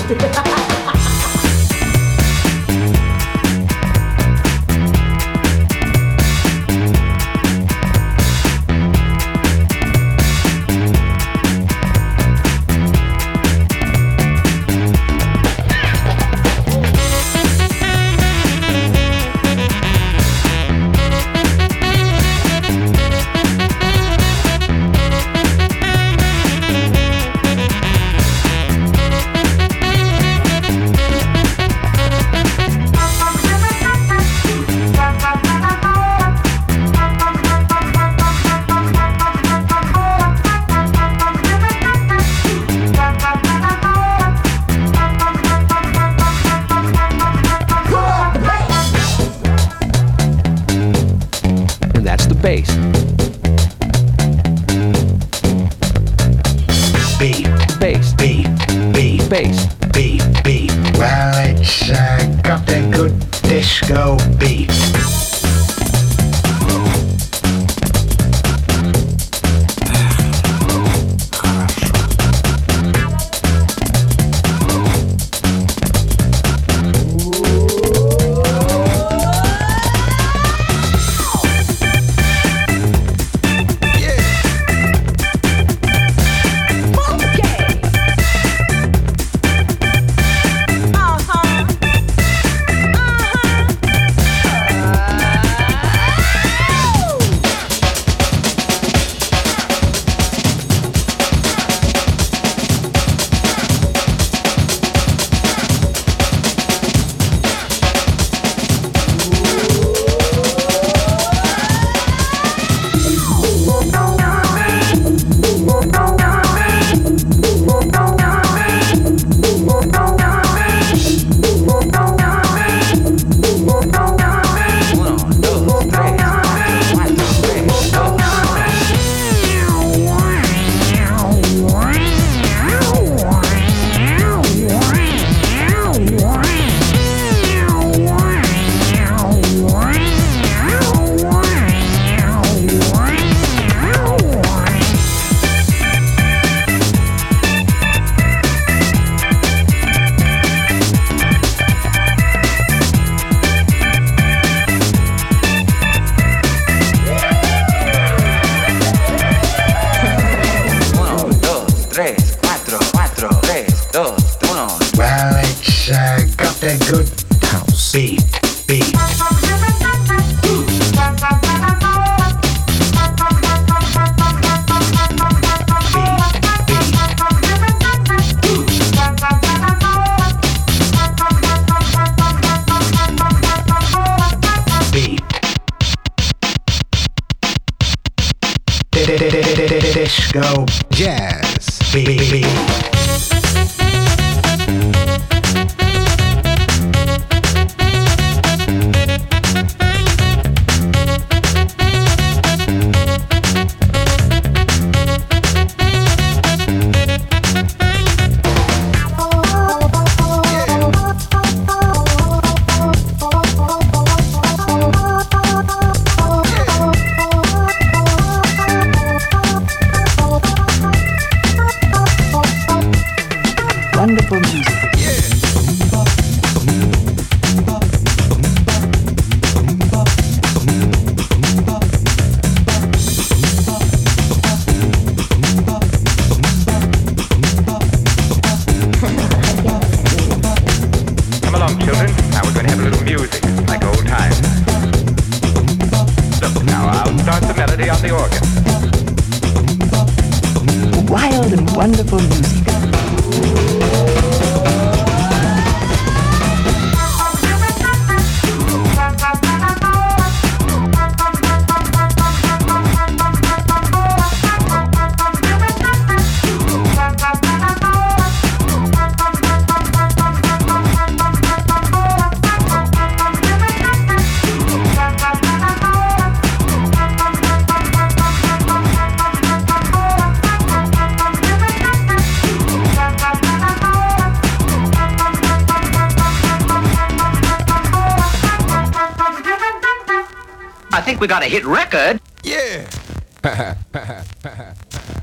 bass. Beat, Bass. beat, beat, Bass. beat, beat. Well, it's got a good disco beat. Well, it's got a good house beat, beat. Disco jazz beat. Wonderful music. Come along, children. Now we're going to have a little music, like old times. Look, now I'll start the melody on the organ. Wild and wonderful music. I think we got a hit record. Yeah.